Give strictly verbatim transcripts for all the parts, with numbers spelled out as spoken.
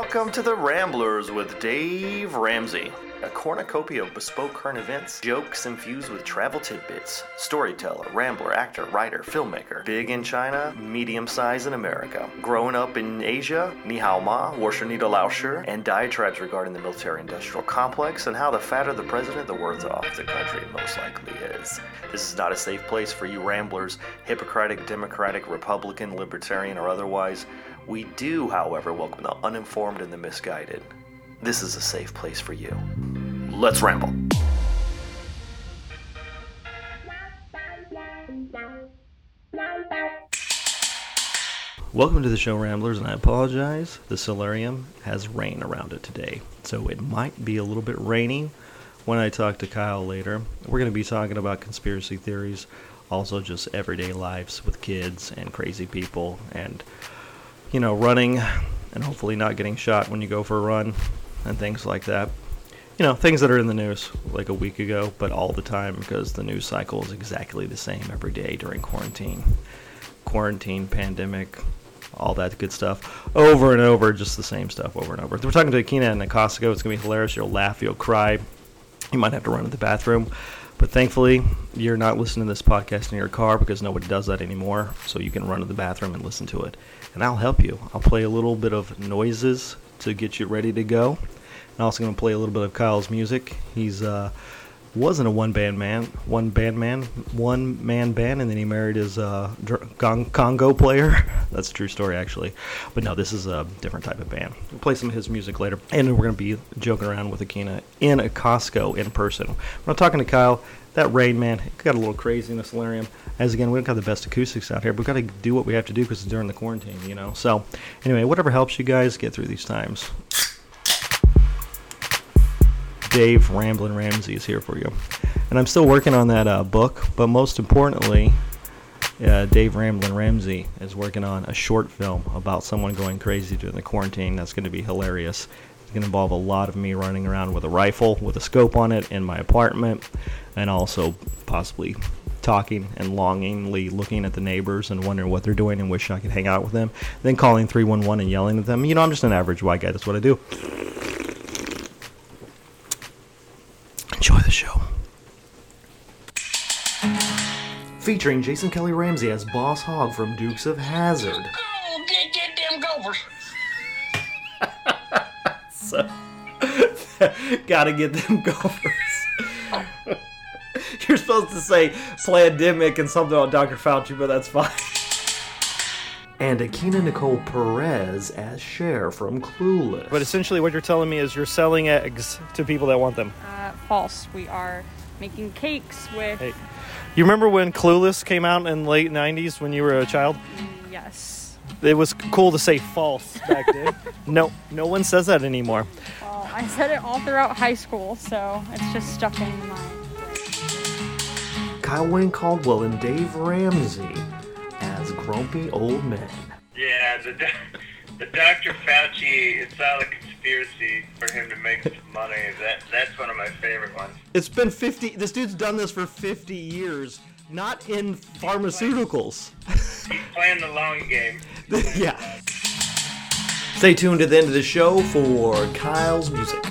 Welcome to the Ramblers with Dave Ramsey. A cornucopia of bespoke current events, jokes infused with travel tidbits. Storyteller, rambler, actor, writer, filmmaker. Big in China, medium size in America. Growing up in Asia, Ni Hao Ma, Warsha Nida Laoshi, and diatribes regarding the military-industrial complex and how the fatter the president, the worse off the country most likely is. This is not a safe place for you ramblers, Hippocratic, Democratic, Republican, Libertarian, or otherwise. We do, however, welcome the uninformed and the misguided. This is a safe place for you. Let's ramble. Welcome to the show, Ramblers, and I apologize. The solarium has rain around it today, so it might be a little bit rainy when I talk to Kyle later. We're going to be talking about conspiracy theories, also just everyday lives with kids and crazy people, and, you know, running and hopefully not getting shot when you go for a run and things like that. You know, things that are in the news like a week ago, but all the time because the news cycle is exactly the same every day during quarantine. Quarantine, pandemic, all that good stuff. Over and over, just the same stuff over and over. We're talking to Akina and Costco. It's going to be hilarious. You'll laugh, you'll cry. You might have to run to the bathroom. But thankfully, you're not listening to this podcast in your car because nobody does that anymore. So you can run to the bathroom and listen to it. And I'll help you. I'll play a little bit of noises to get you ready to go. I'm also going to play a little bit of Kyle's music. He's uh, wasn't a one-band man, one-band man, one-man band, and then he married his uh, dr- Congo player. That's a true story, actually. But no, this is a different type of band. We'll play some of his music later. And we're going to be joking around with Akina in a Costco in person. When I'm talking to Kyle, that rain, man, it got a little crazy in the solarium. As again, we don't have the best acoustics out here, but we've got to do what we have to do because it's during the quarantine, you know. So, anyway, whatever helps you guys get through these times. Dave Ramblin' Ramsey is here for you. And I'm still working on that uh, book, but most importantly, uh, Dave Ramblin' Ramsey is working on a short film about someone going crazy during the quarantine. That's going to be hilarious. It's going to involve a lot of me running around with a rifle with a scope on it in my apartment, and also possibly talking and longingly looking at the neighbors and wondering what they're doing and wish I could hang out with them, then calling three one one and yelling at them. You know, I'm just an average white guy. That's what I do. Enjoy the show. Featuring Jason Kelly Ramsey as Boss Hogg from Dukes of Hazzard. Oh, get, get them gophers. So, gotta get them gophers. You're supposed to say Plandemic and something about Doctor Fauci, but that's fine. And Akina Nicole Perez as Cher from Clueless. But essentially what you're telling me is you're selling eggs to people that want them. Uh, false. We are making cakes with... Hey. You remember when Clueless came out in the late nineties when you were a child? Yes. It was cool to say false back then. No, no one says that anymore. Well, I said it all throughout high school, so it's just stuck in my... Kyle Wayne Caldwell and Dave Ramsey as grumpy old men. Yeah, the the Doctor Fauci, it's all a conspiracy for him to make some money. That That's one of my favorite ones. It's been fifty, this dude's done this for fifty years, not in pharmaceuticals. He's playing the long game. Yeah. Stay tuned to the end of the show for Kyle's music.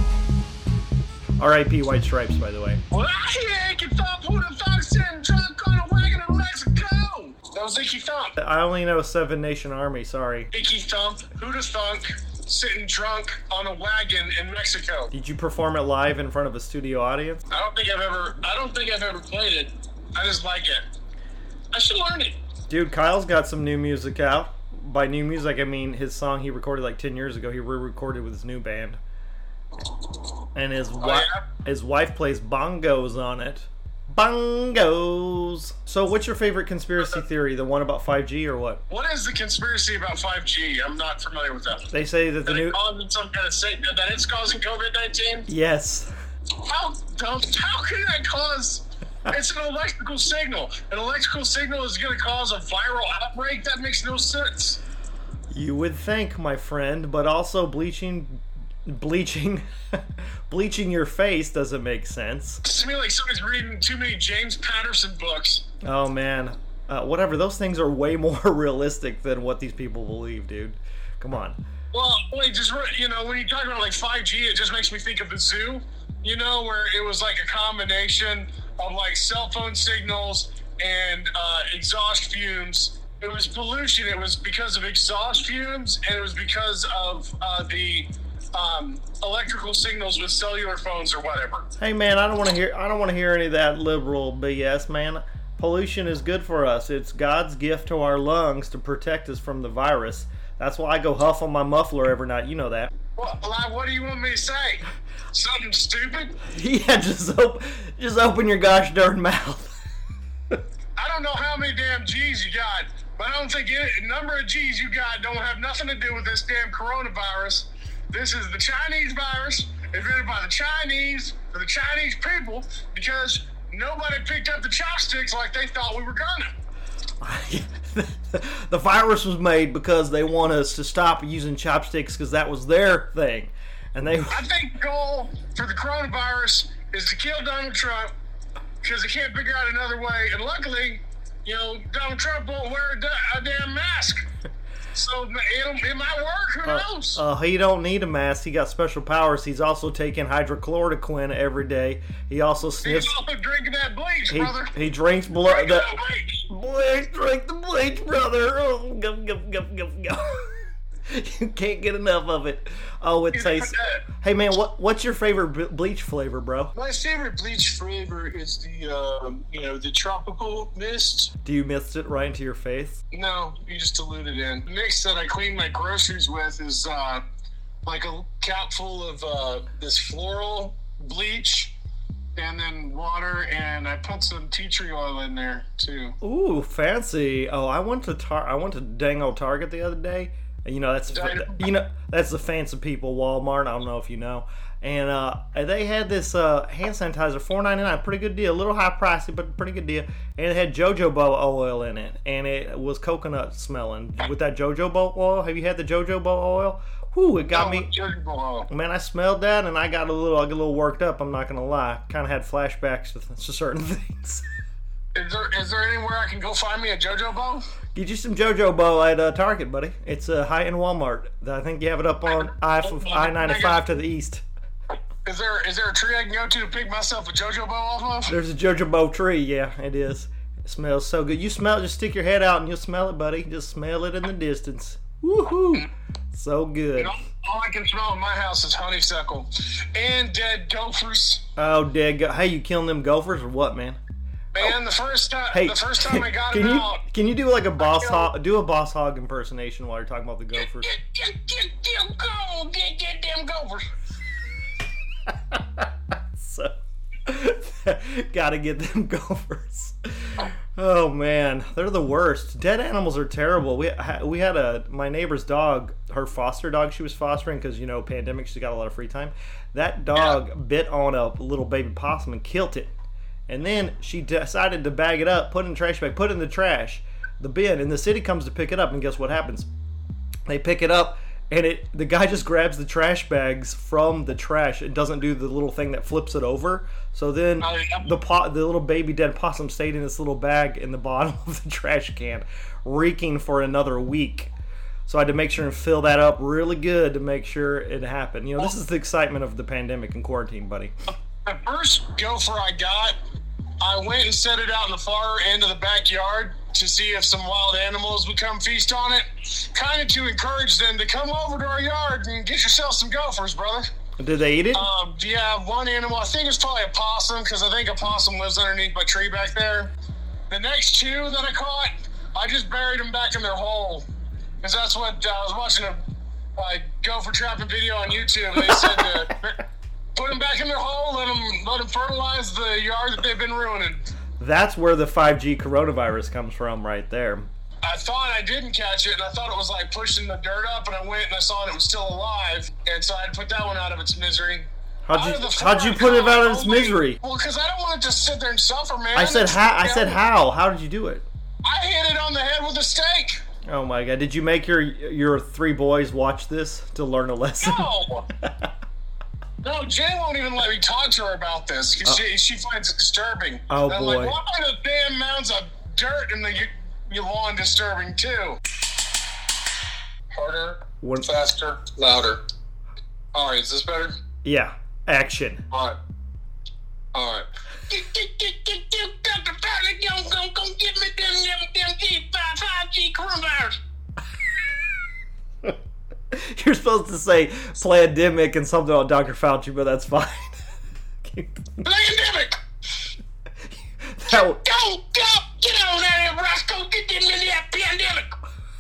R I P White Stripes, by the way. Well, I hear Icky Thump, who the fuck sitting drunk on a wagon in Mexico? That was Icky Thump. I only know Seven Nation Army, sorry. Icky Thump, who the thunk, sitting drunk on a wagon in Mexico. Did you perform it live in front of a studio audience? I don't think I've ever, I don't think I've ever played it. I just like it. I should learn it. Dude, Kyle's got some new music out. By new music, I mean his song he recorded like ten years ago. He re-recorded with his new band. And his, wi- oh, yeah? his wife plays bongos on it. Bongos! So what's your favorite conspiracy theory? The one about five G or what? What is the conspiracy about five G? I'm not familiar with that. They say that the That, new... it causing some kind of sick, that it's causing covid nineteen? Yes. How, how, how can that cause... It's an electrical signal. An electrical signal is going to cause a viral outbreak? That makes no sense. You would think, my friend, but also bleaching... Bleaching... bleaching your face doesn't make sense. To me, like somebody's reading too many James Patterson books. Oh, man. Uh, whatever. Those things are way more realistic than what these people believe, dude. Come on. Well, wait, just re- you know, when you talk about like five G, it just makes me think of the zoo. You know, where it was like a combination of like cell phone signals and uh, exhaust fumes. It was pollution. It was because of exhaust fumes, and it was because of uh, the um, electrical signals with cellular phones or whatever. Hey man, I don't want to hear. I don't want to hear any of that liberal B S, man. Pollution is good for us. It's God's gift to our lungs to protect us from the virus. That's why I go huff on my muffler every night. You know that. Well, like, what do you want me to say? Something stupid? Yeah, just open, just open your gosh darn mouth. I don't know how many damn G's you got, but I don't think the number of G's you got don't have nothing to do with this damn coronavirus. This is the Chinese virus, invented by the Chinese for the Chinese people, because nobody picked up the chopsticks like they thought we were gonna. The virus was made because they want us to stop using chopsticks because that was their thing, and they. I think the goal for the coronavirus is to kill Donald Trump because they can't figure out another way. And luckily, you know, Donald Trump won't wear a, da- a damn mask. So it'll, it might work. Who knows? Uh, uh, he don't need a mask. He got special powers. He's also taking hydrochloroquine every day. He also sniffs. He's also drinking that bleach, he, brother. he drinks blood. Drink That, that bleach. bleach, drink the bleach, brother. Oh, go, go, go, go, go. You can't get enough of it. Oh, it tastes. Hey man, what what's your favorite b- bleach flavor, bro? My favorite bleach flavor is the, um, you know, the tropical mist. Do you mist it right into your face? No, you just dilute it in. The mix that I clean my groceries with is uh, like a cap full of uh, this floral bleach, and then water, and I put some tea tree oil in there too. Ooh, fancy. Oh, I went to tar- I went to dang old Target the other day. You know that's you know that's the fancy people Walmart. I don't know if you know, and uh, they had this uh, hand sanitizer, four ninety-nine, pretty good deal, a little high pricey, but pretty good deal. And it had jojoba oil in it, and it was coconut smelling with that jojoba oil. Have you had the jojoba oil? Whew, it got No, me. jojoba oil. Man, I smelled that, and I got a little, I got a little worked up. I'm not gonna lie, kind of had flashbacks to, to certain things. Is there is there anywhere I can go find me a jojoba? Get you some jojoba at uh, Target, buddy. It's a uh, high in Walmart. I think you have it up on I ninety-five to the east. Is there is there a tree I can go to to pick myself a jojoba off of? There's a jojoba tree. Yeah, it is. It smells so good. You smell it. Just stick your head out and you'll smell it, buddy. Just smell it in the distance. Woohoo! So good. You know, all I can smell in my house is honeysuckle and dead gophers. Oh, dead go- Hey, you killing them gophers or what, man? Man, the first time Hey, the first time I got can him you out. can you do like a boss killed- hog? Do a boss hog impersonation while you're talking about the gophers. Get, get, get them go, get, get them gophers. So, gotta get them gophers. Oh man, they're the worst. Dead animals are terrible. We we had a my neighbor's dog, her foster dog. She was fostering because you know pandemic. She got a lot of free time. That dog yeah. bit on a little baby possum and killed it. And then she decided to bag it up, put it in the trash bag, put it in the trash, the bin, and the city comes to pick it up. And guess what happens? They pick it up, and it the guy just grabs the trash bags from the trash. It doesn't do the little thing that flips it over. So then Oh, yeah. the pot, the little baby dead possum stayed in this little bag in the bottom of the trash can, reeking for another week. So I had to make sure and fill that up really good to make sure it happened. You know, this is the excitement of the pandemic and quarantine, buddy. The first gopher I got, I went and set it out in the far end of the backyard to see if some wild animals would come feast on it. Kind of to encourage them to come over to our yard and get yourself some gophers, brother. Did they eat it? Um, yeah, one animal, I think it's probably a possum, because I think a possum lives underneath my tree back there. The next two that I caught, I just buried them back in their hole. Because that's what, uh, I was watching a uh, gopher trapping video on YouTube. They said to put them back in their hole, let them, let them fertilize the yard that they've been ruining. That's where the five G coronavirus comes from right there. I thought I didn't catch it, and I thought it was like pushing the dirt up, and I went and I saw it was still alive, and so I had to put that one out of its misery. How'd Out you of the how'd you four, put it out of only- its misery? Well, because I don't want it to sit there and suffer, man. I said It's- how. I said how. How did you do it? I hit it on the head with a stake. Oh my god! Did you make your your three boys watch this to learn a lesson? No. No, Jay won't even let me talk to her about this because she, she finds it disturbing. Oh, And I'm boy. like, why are the damn mounds of dirt in the your lawn disturbing too? Harder, When, Faster, louder. All right, is this better? yeah, action. All right. All right. Doctor Fauci, go, go, go get me them, them, them five G coronavirus. You're supposed to say plandemic and something about Doctor Fauci, but that's fine. Pandemic. That, Go, go, get on out of here, Roscoe. Get them in that pandemic.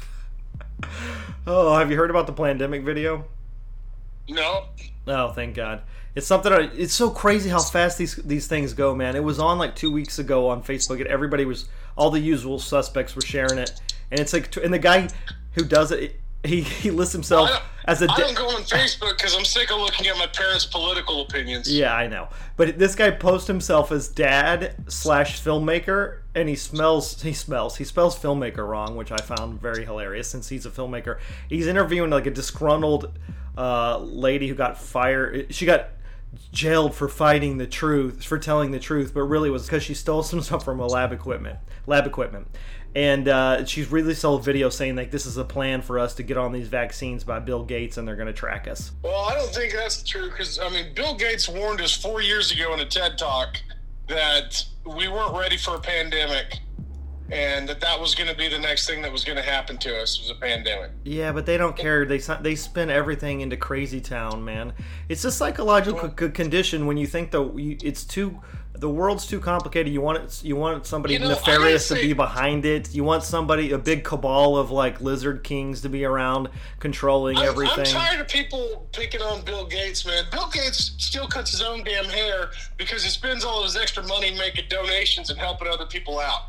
oh, have you heard about the plandemic video? No. Oh, thank God. It's something. I, it's so crazy how fast these these things go, man. It was on like two weeks ago on Facebook, and everybody was, all the usual suspects were sharing it, and it's like, and the guy who does it, he he lists himself I as a. I De- don't go on Facebook because I'm sick of looking at my parents' political opinions. yeah, I know, but this guy posts himself as dad slash filmmaker, and he smells he smells he spells filmmaker wrong, which I found very hilarious since he's a filmmaker. He's interviewing like a disgruntled uh, lady who got fired. She got jailed for fighting the truth, for telling the truth, but really was because she stole some stuff from a lab equipment, lab equipment, and uh, she's released a video saying like this is a plan for us to get on these vaccines by Bill Gates, and they're going to track us. Well, I don't think that's true because, I mean, Bill Gates warned us four years ago in a TED Talk that we weren't ready for a pandemic and that that was going to be the next thing that was going to happen to us was a pandemic. Yeah, but they don't care. They they spin everything into crazy town, man. It's a psychological c- condition when you think that you, it's too, the world's too complicated. You want it, you want somebody You know, nefarious I gotta to be say- behind it. You want somebody, a big cabal of like lizard kings to be around controlling I'm, everything. I'm tired of people picking on Bill Gates, man. Bill Gates still cuts his own damn hair because he spends all his extra money making donations and helping other people out.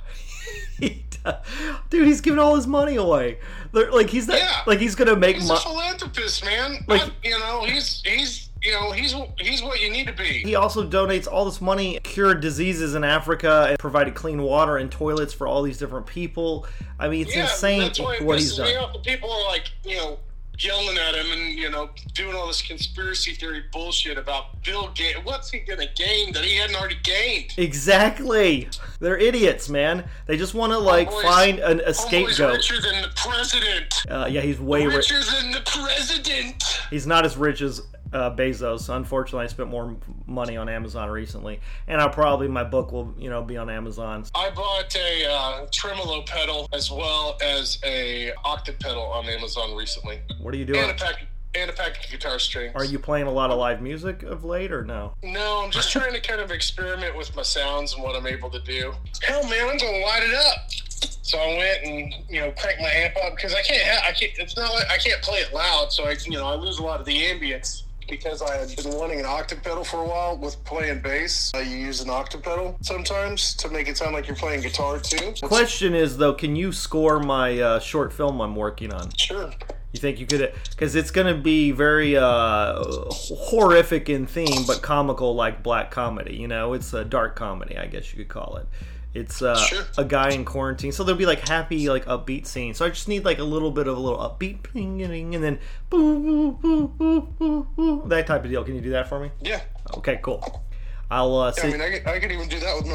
He does. Dude, he's giving all his money away. They're, like he's not, Yeah. like he's gonna make He's money. a philanthropist, man. Like- I- you know, he's he's you know he's he's what you need to be. He also donates all this money, cured diseases in Africa, and provided clean water and toilets for all these different people. I mean, it's Yeah, insane that's why it what he's pisses me done. off. The people are like, you know, yelling at him and, you know, doing all this conspiracy theory bullshit about Bill Gates. What's he going to gain that he hadn't already gained? Exactly. They're idiots, man. They just want to like Homeboy's- find an, a Homeboy's scapegoat. richer than the president. Uh, yeah, he's way rich. Richer than the president. He's not as rich as uh, Bezos. Unfortunately, I spent more money on Amazon recently, and I'll probably my book will you know be on Amazon. I bought a uh, tremolo pedal as well as a octave pedal on Amazon recently, What are you and doing? a pack and a pack of guitar strings. Are you playing a lot of live music of late, or no? No, I'm just trying to kind of experiment with my sounds and what I'm able to do. Hell, man, I'm gonna light it up. So I went and you know cranked my amp up because I can't. Ha- I can't. It's not like I can't play it loud, so I you know I lose a lot of the ambience. Because I had been wanting an octave pedal for a while with playing bass. Uh, you use an octave pedal sometimes to make it sound like you're playing guitar too. Question is though, can you score my uh, short film I'm working on? Sure. You think you could? Because it's going to be very uh, horrific in theme, but comical like black comedy. You know, it's a dark comedy, I guess you could call it. It's uh, Sure. a guy in quarantine, so there'll be like happy, like upbeat scenes. So I just need like a little bit of a little upbeat, ping, ding, and then boo, boo, boo, boo, boo, boo, that type of deal. Can you do that for me? Yeah. Okay, cool. I'll uh, I see. mean, I could, I could even do that with my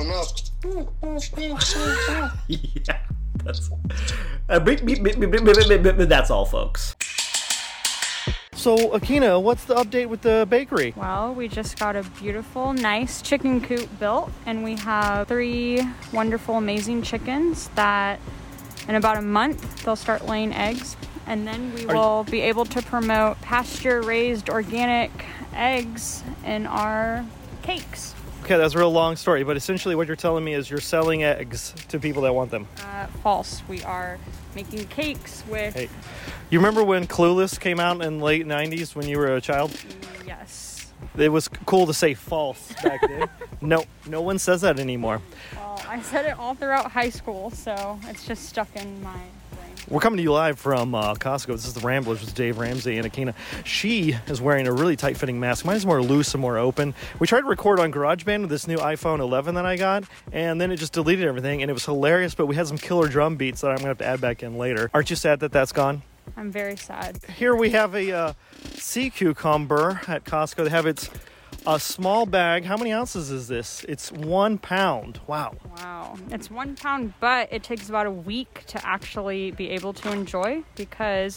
mouth. Yeah, that's uh, beep, beep, beep, beep, beep, beep, beep, beep, that's all, folks. So, Akina, what's the update with the bakery? Well, we just got a beautiful, nice chicken coop built, and we have three wonderful, amazing chickens that in about a month they'll start laying eggs, and then we Are you- will be able to promote pasture-raised organic eggs in our cakes. Okay, that's a real long story, but essentially what you're telling me is you're selling eggs to people that want them. Uh, false. We are making cakes with Hey, you remember when Clueless came out in the late nineties when you were a child? yes. It was cool to say false back then. No, no one says that anymore. Well, I said it all throughout high school, so it's just stuck in my brain. We're coming to you live from uh, Costco. This is the Ramblers with Dave Ramsey and Akina. She is wearing a really tight-fitting mask. Mine is more loose and more open. We tried to record on GarageBand with this new iPhone eleven that I got, and then it just deleted everything, and it was hilarious, but we had some killer drum beats that I'm going to have to add back in later. Aren't you sad that that's gone? I'm very sad. Here we have a uh, sea cucumber at Costco. They have its a small bag. How many ounces is this? It's one pound. Wow. Wow. It's one pound, but it takes about a week to actually be able to enjoy because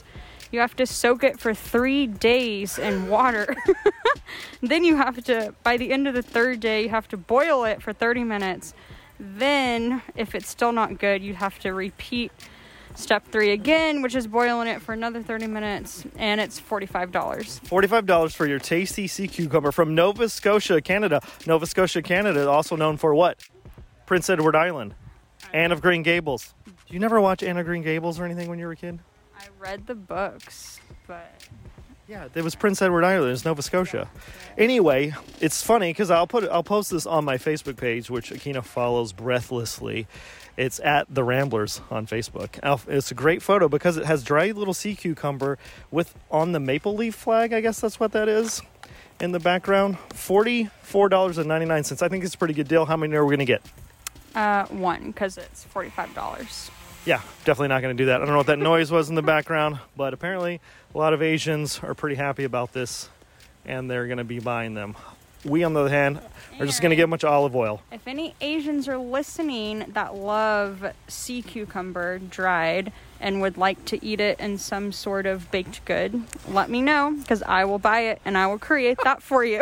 You have to soak it for three days in water. Then you have to, by the end of the third day, you have to boil it for thirty minutes. Then, if it's still not good, you have to repeat step three again, which is boiling it for another thirty minutes, and it's forty-five dollars. forty-five dollars for your tasty sea cucumber from Nova Scotia, Canada. Nova Scotia, Canada, also known for what? Prince Edward Island. Anne of Green Gables. Did you never watch Anne of Green Gables or anything when you were a kid? I read the books, but... Yeah, it was Prince Edward Island. It's Nova Scotia. Anyway, it's funny because I'll put it, I'll post this on my Facebook page, which Akina follows breathlessly. It's at The Ramblers on Facebook. It's a great photo because it has dried little sea cucumber with on the maple leaf flag. I guess that's what that is in the background. forty-four dollars and ninety-nine cents. I think it's a pretty good deal. How many are we going to get? Uh, one, because it's forty-five dollars. Yeah, definitely not going to do that. I don't know what that noise was in the background, but apparently a lot of Asians are pretty happy about this, and they're going to be buying them. We, on the other hand, are just going to get a bunch of olive oil. If any Asians are listening that love sea cucumber dried and would like to eat it in some sort of baked good, let me know, because I will buy it and I will create that for you.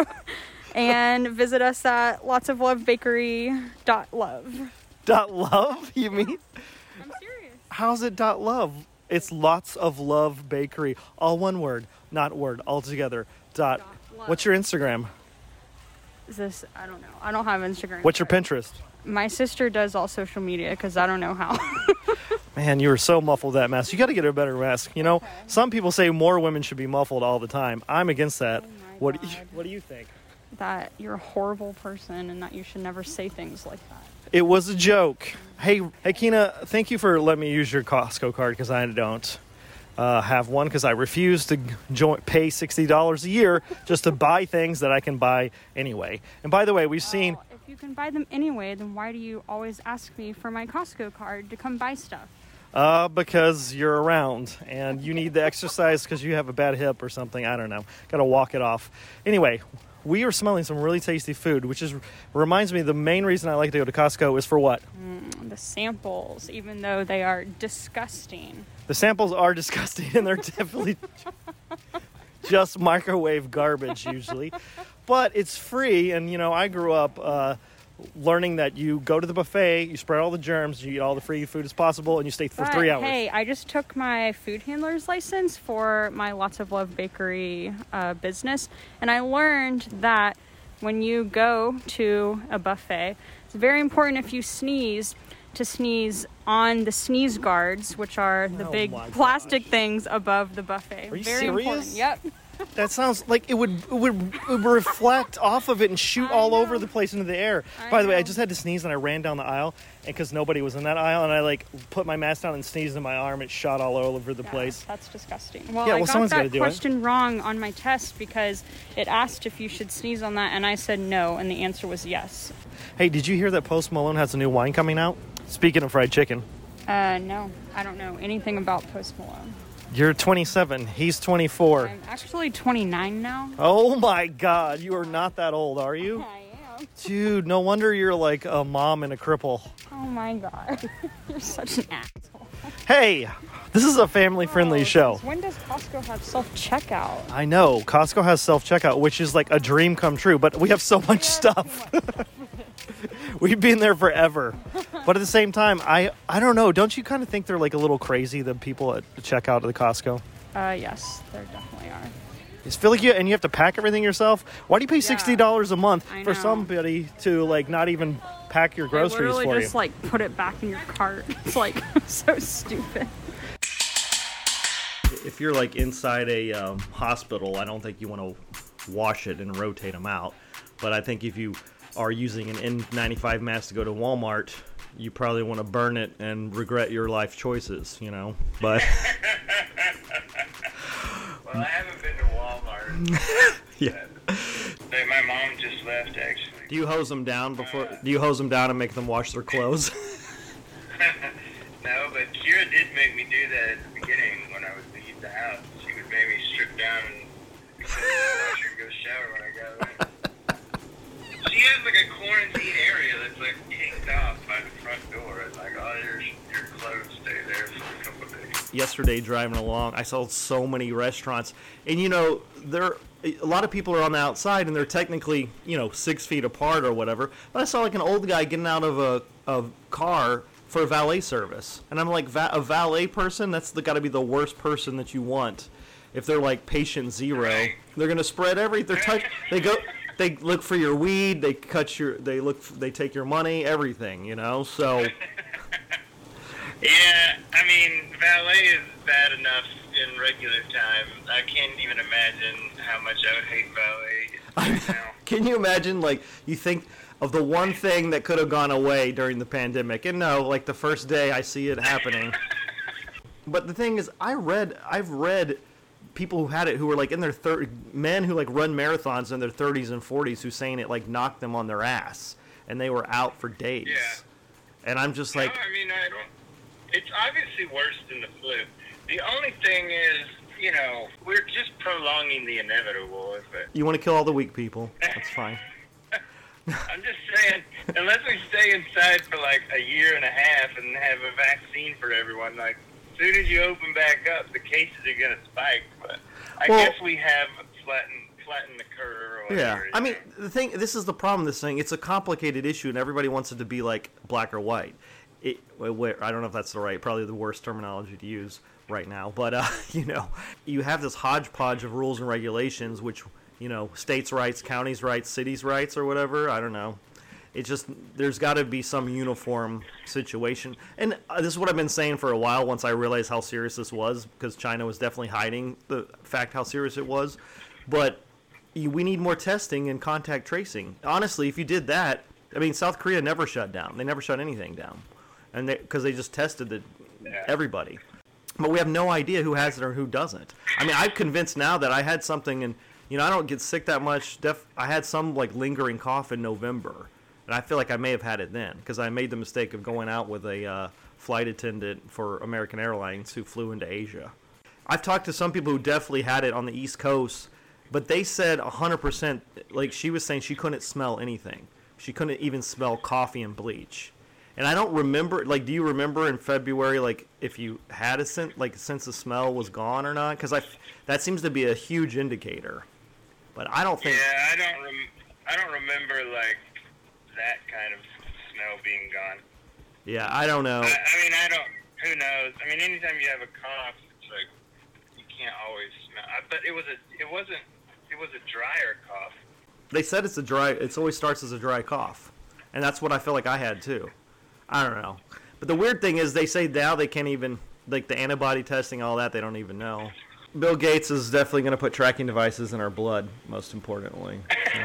And visit us at lots of love bakery dot love. Dot love, you mean? I'm serious. How's it dot love? It's Lots of Love Bakery. All one word, not word, all together. Dot. Dot love. What's your Instagram? Is this, I don't know. I don't have Instagram. What's your Pinterest? My sister does all social media because I don't know how. Man, you were so muffled that mask. You got to get a better mask. You know, Okay. some people say more women should be muffled all the time. I'm against that. Oh my what do you, God. what do you think? That you're a horrible person and that you should never say things like that. It was a joke. Hey, hey, Kina, thank you for letting me use your Costco card because I don't uh, have one because I refuse to join, pay sixty dollars a year just to buy things that I can buy anyway. And by the way, we've seen... Well, if you can buy them anyway, then why do you always ask me for my Costco card to come buy stuff? Uh, because you're around and you need the exercise because you have a bad hip or something. I don't know. Got to walk it off. Anyway, we are smelling some really tasty food, which is reminds me the main reason I like to go to Costco is for what? Mm, the samples, even though they are disgusting. The samples are disgusting and they're definitely just microwave garbage usually. But it's free and, you know, I grew up... Uh, learning that you go to the buffet, you spread all the germs, you eat all the free food as possible, and you stay for But, three hours. Hey, I just took my food handler's license for my Lots of Love Bakery uh, business, and I learned that when you go to a buffet, it's very important if you sneeze to sneeze on the sneeze guards, which are the Oh big my plastic gosh. things above the buffet. Are you very serious? important. Yep. That sounds like it would it would, it would reflect off of it and shoot I all know. over the place into the air. I By the way, I know. just had to sneeze and I ran down the aisle, and because nobody was in that aisle, and I like put my mask down and sneezed in my arm, it shot all over the Yeah, place. That's disgusting. Well, Yeah, I well, got someone's gotta that do it. question wrong on my test because it asked if you should sneeze on that, and I said no, and the answer was yes. Hey, did you hear that Post Malone has a new wine coming out? Speaking of fried chicken, Uh, no, I don't know anything about Post Malone. you're twenty-seven, he's twenty-four. I'm actually twenty-nine now. Oh my God, you are not that old, are you? I am. Dude, no wonder you're like a mom and a cripple. Oh my god. You're such an asshole. Hey, this is a family-friendly Oh, show. since when does Costco have self-checkout? I know, Costco has self-checkout, which is like a dream come true, but we have so much stuff. We've been there forever. But at the same time, I, I don't know, don't you kind of think they're like a little crazy, the people at the checkout at the Costco? Uh, yes, there definitely are. I feel like you, and you have to pack everything yourself. Why do you pay sixty dollars a month I for know. somebody to like not even pack your They groceries literally for just you? like put it back in your cart. It's like so stupid. If you're like inside a um, hospital, I don't think you want to wash it and rotate them out. But I think if you are using an N ninety-five mask to go to Walmart, you probably want to burn it and regret your life choices, you know. But Well, I haven't been to Walmart. yeah, Hey, my mom just left, actually. do you hose them down before? Do you hose them down and make them wash their clothes? No, but Kira did make me do that at the beginning when I would leave the house. She would make me strip down and wash and go shower when I got in. She has like a quarantine area that's like kicked off by the front door, and like all your your clothes stay there for a couple of days. yesterday driving along. I saw so many restaurants, and you know, there a lot of people are on the outside, and they're technically, you know, six feet apart or whatever. But I saw like an old guy getting out of a, a car for a valet service, and I'm like, Va- a valet person? That's got to be the worst person that you want. If they're like patient zero, they're gonna spread every. They're touch. They go. They look for your weed. They cut your. They look. They take your money. Everything. You know. So. Yeah, I mean, valet is bad enough in regular time. I can't even imagine how much I would hate valet right now. Can you imagine? Like, you think of the one thing that could have gone away during the pandemic, and no, like the first day I see it happening. But the thing is, I read. I've read. People who had it who were like in their third men who like run marathons in their thirties and forties who saying it like knocked them on their ass and they were out for days. Yeah. And I'm just like, no, I mean, I don't. It's obviously worse than the flu. The only thing is, you know, we're just prolonging the inevitable. But you want to kill all the weak people? That's fine. I'm just saying, unless we stay inside for like a year and a half and have a vaccine for everyone, like. As soon as you open back up, the cases are going to spike. But I well, guess we have flattened, flattened the curve. Or yeah, whatever, I mean, know. the thing. This is the problem. This thing. It's a complicated issue, and everybody wants it to be like black or white. It, where, I don't know if that's the right, probably the worst terminology to use right now. But uh, you know, you have this hodgepodge of rules and regulations, which you know, states' rights, counties' rights, cities' rights, or whatever. I don't know. It's just, there's got to be some uniform situation. And uh, this is what I've been saying for a while once I realized how serious this was, because China was definitely hiding the fact how serious it was. But you, we need more testing and contact tracing. Honestly, if you did that, I mean, South Korea never shut down. They never shut anything down. And because they, they just tested the, yeah. everybody. But we have no idea who has it or who doesn't. I mean, I'm convinced now that I had something, and, you know, I don't get sick that much. Def- I had some, like, lingering cough in November. And I feel like I may have had it then because I made the mistake of going out with a uh, flight attendant for American Airlines who flew into Asia. I've talked to some people who definitely had it on the East Coast, but they said one hundred percent, like she was saying she couldn't smell anything. She couldn't even smell coffee and bleach. And I don't remember, like, do you remember in February, like, if you had a sense, like, sense of smell was gone or not? Because I, that seems to be a huge indicator. But I don't think... Yeah, I don't, rem- I don't remember, like, that kind of smell being gone. Yeah, I don't know. I, I mean, I don't. Who knows? I mean, anytime you have a cough, it's like you can't always smell. I, but it was a. It wasn't. It was a drier cough. They said it's a dry. It always starts as a dry cough, and that's what I feel like I had too. I don't know. But the weird thing is, they say now they can't even like the antibody testing, all that. They don't even know. Bill Gates is definitely going to put tracking devices in our blood. Most importantly. So.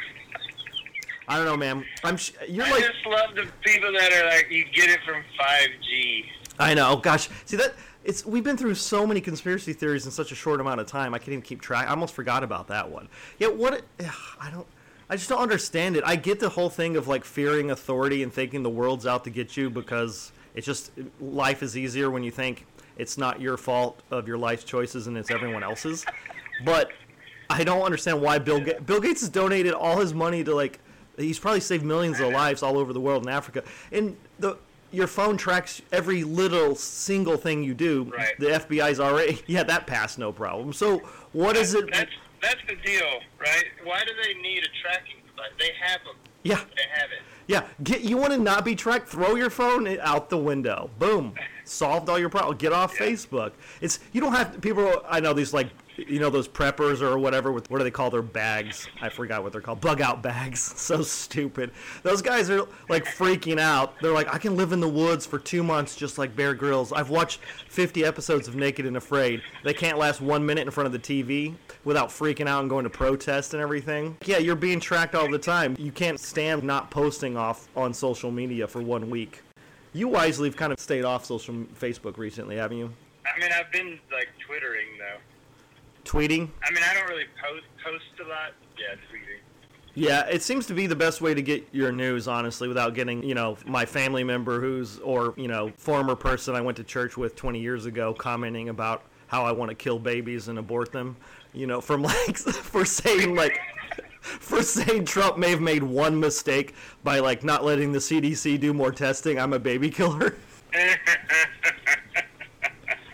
I don't know, man. I'm. Sh- you're I like. just love the people that are like, you get it from five G. I know. Gosh, see that? It's we've been through so many conspiracy theories in such a short amount of time. I can't even keep track. I almost forgot about that one. Yeah. What? It, I don't. I just don't understand it. I get the whole thing of like fearing authority and thinking the world's out to get you because it's just life is easier when you think it's not your fault of your life choices and it's everyone else's. But I don't understand why Bill Ga- Bill Gates has donated all his money to like. He's probably saved millions of lives all over the world in Africa. And the your phone tracks every little single thing you do. Right. The F B I's already, yeah, that passed no problem. So what is it? That's that's the deal, right? Why do they need a tracking device? They have them. Yeah. They have it. Yeah. Get you want to not be tracked? Throw your phone out the window. Boom. Solved all your problems. Get off Yeah. Facebook. It's you don't have to, people. I know these like. You know those preppers or whatever with what do they call their bags? I forgot what they're called. Bug out bags. So stupid. Those guys are like freaking out. They're like, I can live in the woods for two months just like Bear Grylls. I've watched fifty episodes of Naked and Afraid. They can't last one minute in front of the T V without freaking out and going to protest and everything. Yeah, you're being tracked all the time. You can't stand not posting off on social media for one week. You wisely have kind of stayed off social Facebook recently, haven't you? I mean, I've been like Twittering though. Tweeting? I mean, I don't really post post a lot. Yeah, tweeting. Yeah, it seems to be the best way to get your news, honestly, without getting, you know, my family member who's, or, you know, former person I went to church with twenty years ago commenting about how I want to kill babies and abort them, you know, from like, for saying like, for saying Trump may have made one mistake by like not letting the C D C do more testing. I'm a baby killer.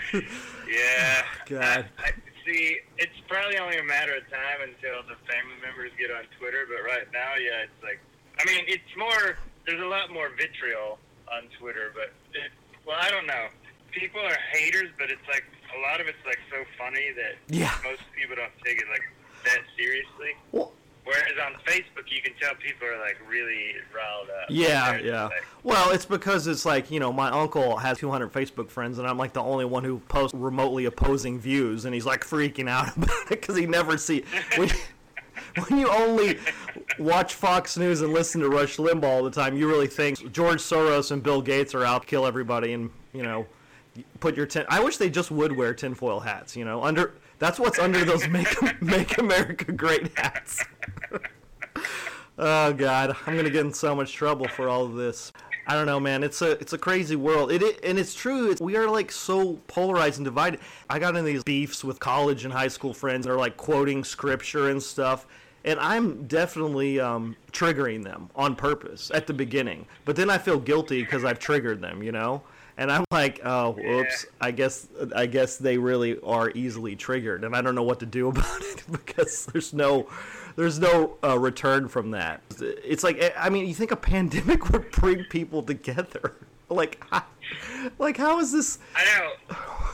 Yeah. God. I, I, see, it's probably only a matter of time until the family members get on Twitter, but right now, yeah, it's like, I mean, it's more, there's a lot more vitriol on Twitter, but, it, well, I don't know. People are haters, but it's like, a lot of it's like so funny that Yeah. most people don't take it like that seriously. Well, Whereas on Facebook, you can tell people are like really riled up. yeah, They're yeah. like, Well, it's because it's like, you know, my uncle has two hundred Facebook friends, and I'm like the only one who posts remotely opposing views, and he's like freaking out about it because he never see. When, when you only watch Fox News and listen to Rush Limbaugh all the time, you really think George Soros and Bill Gates are out to kill everybody, and, you know, put your tin. I wish they just would wear tinfoil hats, you know, under. That's what's under those Make Make America Great hats. Oh God, I'm gonna get in so much trouble for all of this. I don't know, man. It's a it's a crazy world. It, it and it's true. It's, we are like so polarized and divided. I got in these beefs with college and high school friends that are like quoting scripture and stuff, and I'm definitely um, triggering them on purpose at the beginning. But then I feel guilty because I've triggered them, you know. And I'm like, oh, whoops. I guess I guess they really are easily triggered, and I don't know what to do about it because there's no there's no uh, return from that. It's like, I mean, you think a pandemic would bring people together? Like, how, like how is this? I know.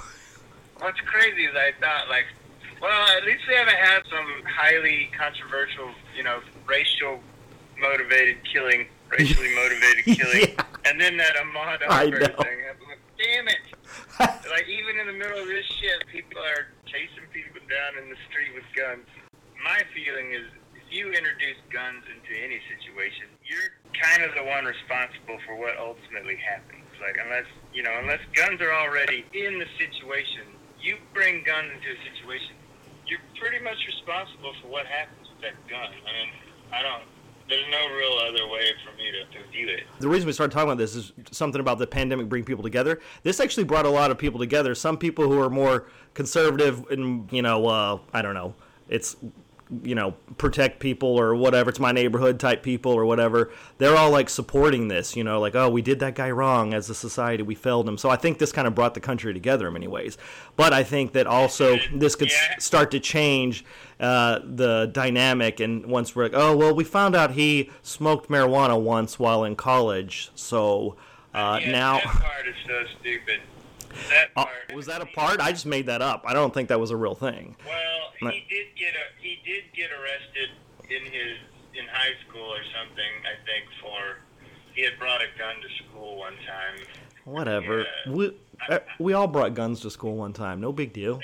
What's crazy is I thought, like, well, at least they haven't had some highly controversial, you know, racial motivated killing, racially motivated killing, Yeah. and then that Ahmaud I Arbery know. thing. I'm like, damn it! Like, even in the middle of this shit, people are chasing people down in the street with guns. My feeling is, if you introduce guns into any situation, you're kind of the one responsible for what ultimately happens. Like, unless, you know, unless guns are already in the situation, you bring guns into a situation, you're pretty much responsible for what happens with that gun. I mean, I don't, there's no real other way for me to, to view it. The reason we started talking about this is something about the pandemic bringing people together. This actually brought a lot of people together. Some people who are more conservative and, you know, uh, I don't know, it's, you know, protect people or whatever, it's my neighborhood type people or whatever. They're all like supporting this, you know, like, oh, we did that guy wrong as a society, we failed him. So I think this kind of brought the country together in many ways. But I think that also this could Yeah. s- start to change uh, the dynamic. And once we're like, oh, well, we found out he smoked marijuana once while in college. So uh, Yeah, now. that part is so stupid. That Uh, part. was that a part? I just made that up. I don't think that was a real thing. Well, No. he did get a, he did get arrested in his in high school or something. I think for he had brought a gun to school one time. Whatever. Yeah. We, uh, we all brought guns to school one time. No big deal.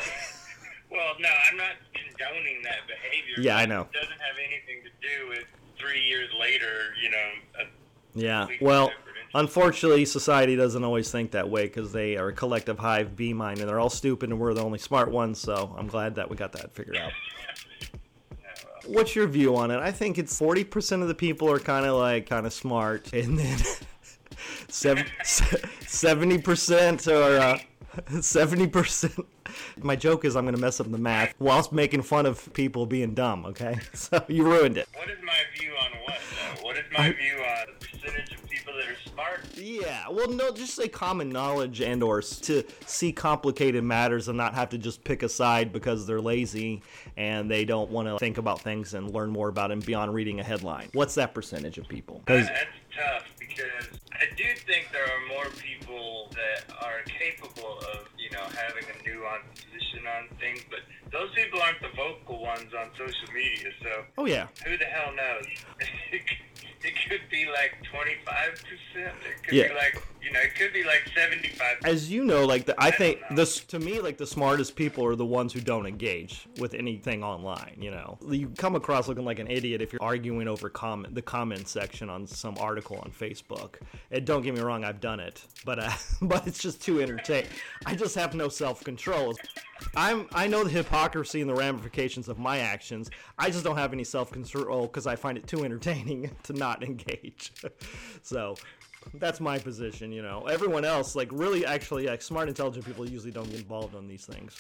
Well, no, I'm not condoning that behavior. Yeah, I but know. It doesn't have anything to do with three years later, you know. A, Yeah. completely Well, separate incident. unfortunately, society doesn't always think that way because they are a collective hive B mind and they're all stupid and we're the only smart ones. So I'm glad that we got that figured out. Yeah, well, What's your view on it? I think it's forty percent of the people are kind of like kind of smart, and then seventy percent are uh, seventy percent. My joke is I'm going to mess up the math whilst making fun of people being dumb. Okay, so you ruined it. what is my view on what? Though? What is my view on the percentage of people that are smart? Yeah, well, no, just say common knowledge and or s- to see complicated matters and not have to just pick a side because they're lazy and they don't want to think about things and learn more about them beyond reading a headline. What's that percentage of people? 'Cause- That's tough because I do think there are more people that are capable of, you know, having a nuanced position on things, but those people aren't the vocal ones on social media, so oh yeah, who the hell knows? It could be like twenty-five percent. It could Yeah. be like, you know, it could be like seventy-five percent. as you know, like the, I think don't know. this to me, like the smartest people are the ones who don't engage with anything online. You know, you come across looking like an idiot if you're arguing over comment the comment section on some article on Facebook. And don't get me wrong, I've done it, but uh, but it's just too entertaining. I just have no self control. I'm I know the hypocrisy and the ramifications of my actions. I just don't have any self control because I find it too entertaining to not engage. So that's my position, you know. Everyone else, like really actually like smart, intelligent people usually don't get involved on these things.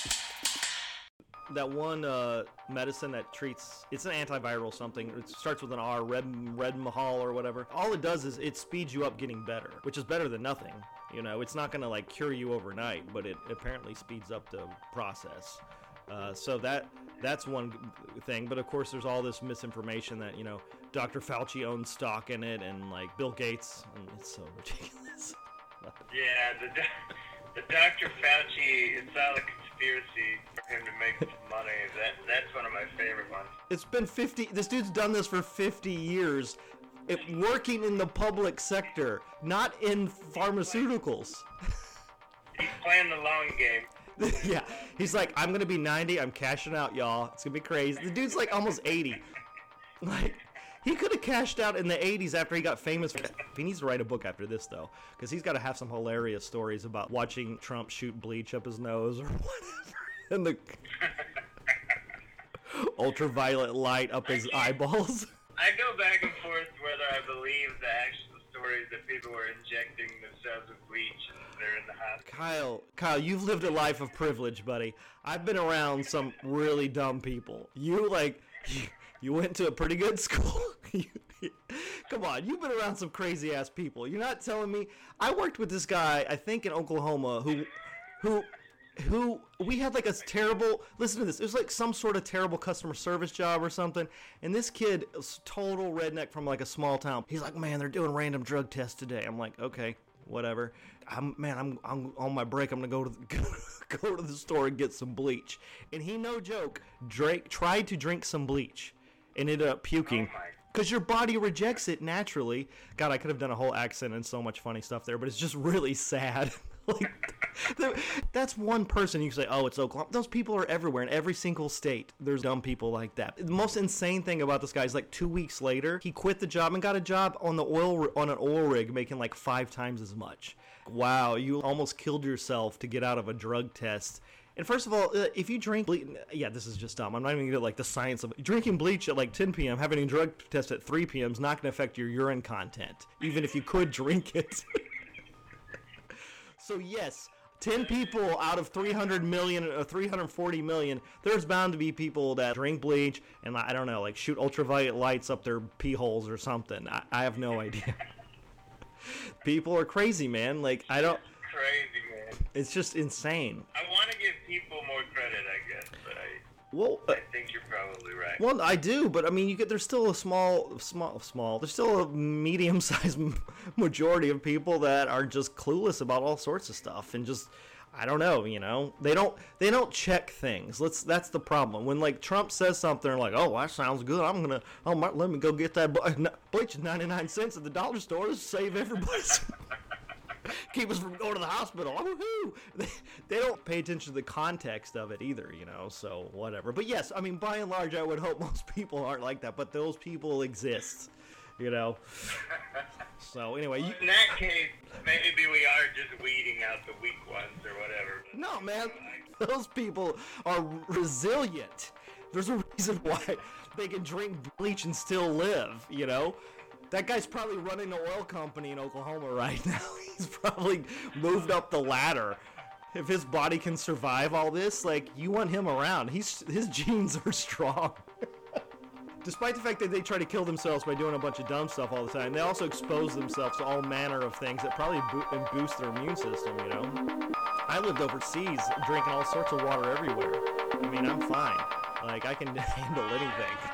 That one uh, medicine that treats, it's an antiviral something. It starts with an R, Red Red Mahal or whatever. All it does is it speeds you up getting better, which is better than nothing. You know, it's not going to like cure you overnight, but it apparently speeds up the process. Uh, so that that's one thing. But of course, there's all this misinformation that, you know, Doctor Fauci owns stock in it, and like Bill Gates, and it's so ridiculous. Yeah, the the Doctor Fauci, it's all a conspiracy for him to make some money. That that's one of my favorite ones. It's been fifty. This dude's done this for fifty years, it, working in the public sector, not in pharmaceuticals. He's playing the long game. Yeah, he's like, I'm gonna be ninety. I'm cashing out, y'all. It's gonna be crazy. The dude's like almost eighty. Like, he could have cashed out in the eighties after he got famous. For, he needs to write a book after this, though, because he's got to have some hilarious stories about watching Trump shoot bleach up his nose or whatever, and the ultraviolet light up his eyeballs. I go back and forth whether I believe the actual stories that people were injecting themselves with bleach and they're in the hospital. Kyle, Kyle, you've lived a life of privilege, buddy. I've been around some really dumb people. You, like, you, you went to a pretty good school. Come on, you've been around some crazy-ass people. You're not telling me... I worked with this guy, I think in Oklahoma, who... who who we had like a terrible, listen to this, it was like some sort of terrible customer service job or something, and this kid was total redneck from like a small town. He's like, man, they're doing random drug tests today. I'm like, okay, whatever. I'm man, I'm I'm on my break. I'm gonna go to the, go to the store and get some bleach. And he, no joke, drank tried to drink some bleach and ended up puking. Oh my. Because your body rejects it naturally. God, I could have done a whole accent and so much funny stuff there, but it's just really sad. Like, that's one person you can say, oh, it's Oklahoma. Those people are everywhere in every single state. There's dumb people like that. The most insane thing about this guy is like two weeks later, he quit the job and got a job on the oil on an oil rig, making like five times as much. Wow, you almost killed yourself to get out of a drug test. And first of all, uh, if you drink bleach, yeah, this is just dumb. I'm not even gonna get like the science of it. Drinking bleach at like ten p.m., having a drug test at three p.m. is not gonna affect your urine content, even if you could drink it. So yes, ten people out of three hundred million or three hundred forty million, there's bound to be people that drink bleach and, I don't know, like shoot ultraviolet lights up their pee holes or something. I, I have no idea. People are crazy, man. Like, I don't... Crazy, man. It's just insane. I want to give people more credit, I guess, but I, Well, uh, I think you're probably right. well, I do, but I mean, you get there's still a small, small, small. There's still a medium-sized majority of people that are just clueless about all sorts of stuff, and just, I don't know, you know, they don't, they don't check things. Let's. That's the problem. When like Trump says something, they're like, oh, that sounds good. I'm gonna, oh, my, let me go get that bleach at ninety-nine cents at the dollar store to save everybody's. Keep us from going to the hospital. Woohoo! They, they don't pay attention to the context of it either, you know, so whatever. But yes, I mean, by and large, I would hope most people aren't like that, but those people exist, you know. So anyway, you, In that case, maybe we are just weeding out the weak ones or whatever. no, man, those people are resilient. There's a reason why they can drink bleach and still live, you know. That guy's probably running an oil company in Oklahoma right now. He's probably moved up the ladder. If his body can survive all this, like, you want him around. He's his genes are strong. Despite the fact that they try to kill themselves by doing a bunch of dumb stuff all the time, they also expose themselves to all manner of things that probably bo- boost their immune system, you know? I lived overseas drinking all sorts of water everywhere. I mean, I'm fine. Like, I can handle anything.